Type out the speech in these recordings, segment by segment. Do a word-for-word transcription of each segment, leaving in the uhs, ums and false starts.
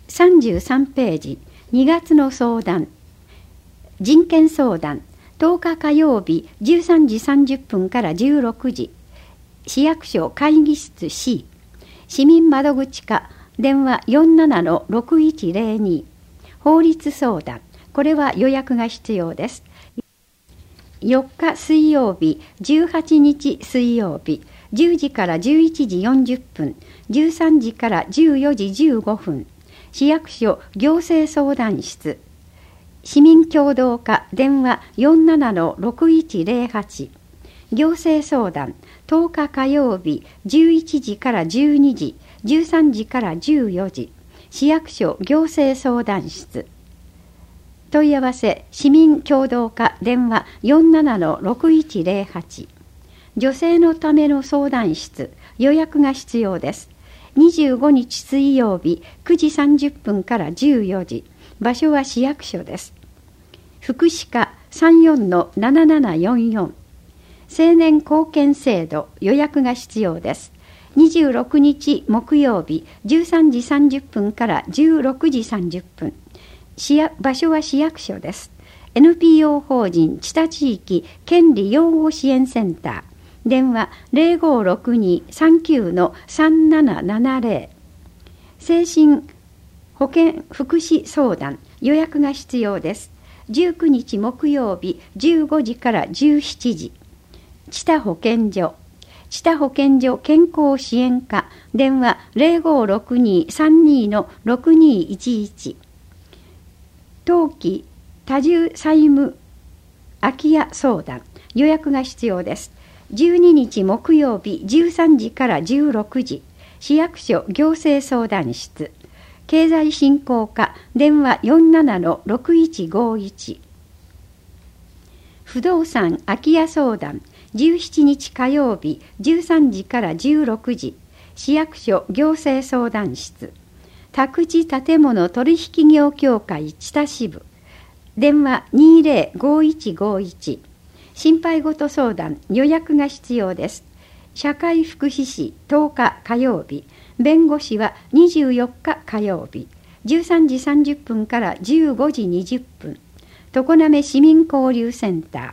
さんじゅうさんページ、にがつの相談。人権相談、とおか火曜日じゅうさんじさんじゅっぷんからじゅうろくじ。市役所会議室 C。市民窓口課、電話 よんななのろくいちゼロに。法律相談、これは予約が必要です。よっか水曜日、じゅうはちにち水曜日、じゅうじからじゅういちじよんじゅっぷん、じゅうさんじからじゅうよじじゅうごふん、市役所行政相談室、市民協働課電話 よんななのろくいちゼロはち、行政相談とおか火曜日じゅういちじからじゅうにじ、じゅうさんじからじゅうよじ、市役所行政相談室。問い合わせ市民協働課電話 よんななのろくいちゼロはち。女性のための相談室、予約が必要です。にじゅうごにち水曜日くじさんじゅっぷんからじゅうよじ。場所は市役所です。福祉課 さんよんのななななよんよん。青年貢献制度、予約が必要です。にじゅうろくにち木曜日じゅうさんじさんじゅっぷんからじゅうろくじさんじゅっぷん。場所は市役所です。エヌピーオー 法人知多地域権利擁護支援センター。電話 ゼロごろくにさんきゅうのさんななななゼロ。精神保健福祉相談、予約が必要です。じゅうくにち木曜日じゅうごじからじゅうしちじ。知多保健所。知多保健所健康支援課。電話 ゼロごろくにさんにのろくにいちいち。冬季多重債務空き家相談、予約が必要です。じゅうににち木曜日じゅうさんじからじゅうろくじ。市役所行政相談室。経済振興課電話 よんななのろくいちごいち。不動産空き家相談、じゅうしちにち火曜日じゅうさんじからじゅうろくじ。市役所行政相談室。宅地建物取引業協会知多支部。電話 にゼロごいちごいち。心配事相談、予約が必要です。社会福祉士とおか火曜日。弁護士はにじゅうよっか火曜日。じゅうさんじさんじゅっぷんからじゅうごじにじゅっぷん。常滑市民交流センター。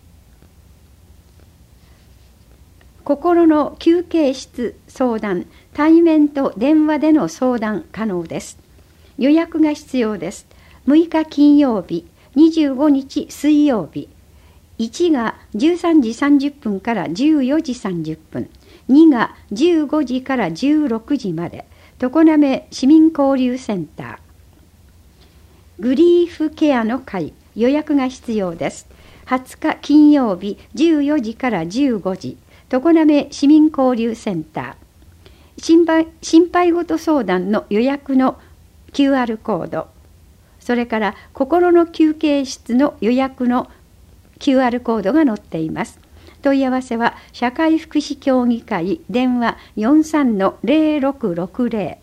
心の休憩室相談、対面と電話での相談可能です。予約が必要です。むいか金曜日、にじゅうごにち水曜日。いちがじゅうさんじさんじゅっぷんからじゅうよじさんじゅっぷん。にがじゅうごじからじゅうろくじまで。常滑市民交流センター。グリーフケアの会、予約が必要です。はつか金曜日じゅうよじからじゅうごじ。常滑市民交流センター。心配、心配事相談の予約の キューアール コード、それから心の休憩室の予約の キューアール コードが載っています。問い合わせは社会福祉協議会電話 よんさんのゼロろくろくゼ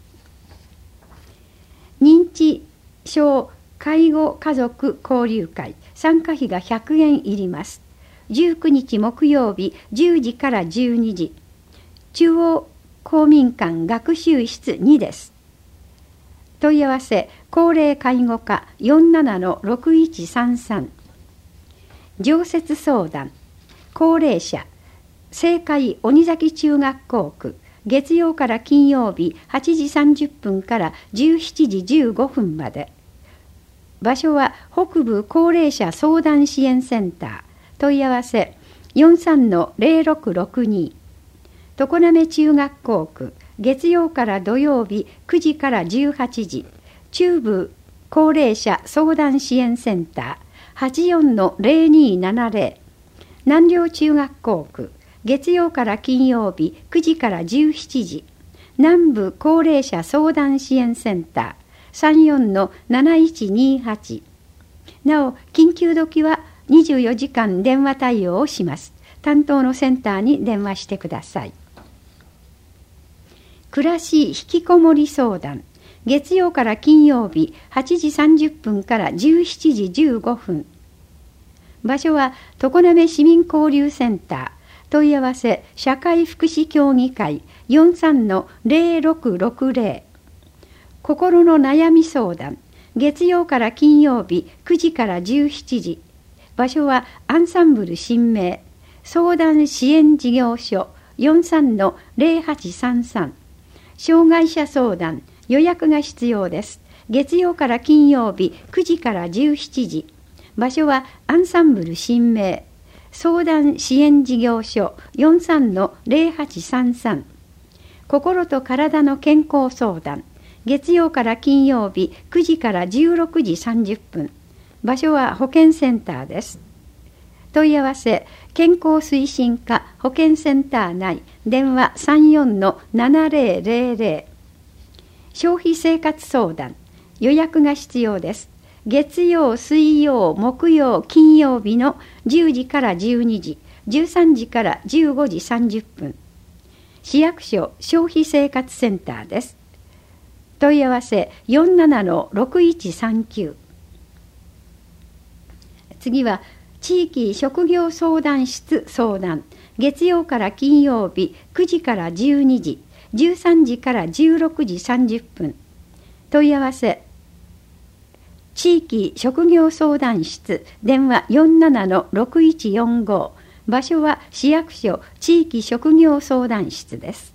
ロ。認知症介護家族交流会、参加費がひゃくえんいります。じゅうくにち木曜日じゅうじからじゅうにじ。中央公民館学習室にです。問い合わせ高齢介護課 よんななのろくいちさんさん。常設相談、高齢者正解鬼崎中学校区、月曜から金曜日はちじさんじゅっぷんからじゅうしちじじゅうごふんまで。場所は北部高齢者相談支援センター。問い合わせ よんさんのゼロろくろくに。常滑中学校区、月曜から土曜日くじからじゅうはちじ。中部高齢者相談支援センター はちよんのゼロにななゼロ。南陵中学校区、月曜から金曜日くじからじゅうしちじ。南部高齢者相談支援センター さんよんのなないちにはち。なお、緊急時はにじゅうよじかん電話対応をします。担当のセンターに電話してください。暮らし引きこもり相談、月曜から金曜日はちじさんじゅっぷんからじゅうしちじじゅうごふん。場所は常滑市民交流センター。問い合わせ社会福祉協議会 よんさんのゼロろくろくゼロ。 心の悩み相談、月曜から金曜日くじからじゅうしちじ。場所はアンサンブル新名。相談支援事業所 よんさんのゼロはちさんさん。障害者相談、予約が必要です。月曜から金曜日くじからじゅうしちじ。場所はアンサンブル新名。相談支援事業所 よんさんのゼロはちさんさん。心と体の健康相談。月曜から金曜日くじからじゅうろくじさんじゅっぷん。場所は保健センターです。問い合わせ、健康推進課保健センター内、電話 さんよんのななゼロゼロゼロ。消費生活相談、予約が必要です。月曜、水曜、木曜、金曜日のじゅうじからじゅうにじ、じゅうさんじからじゅうごじさんじゅっぷん。市役所消費生活センターです。問い合わせ よんななのろくいちさんきゅう。次は地域職業相談室相談。月曜から金曜日くじからじゅうにじ、じゅうさんじからじゅうろくじさんじゅっぷん。問い合わせ、地域職業相談室、電話 よんななのろくいちよんご。場所は市役所地域職業相談室です。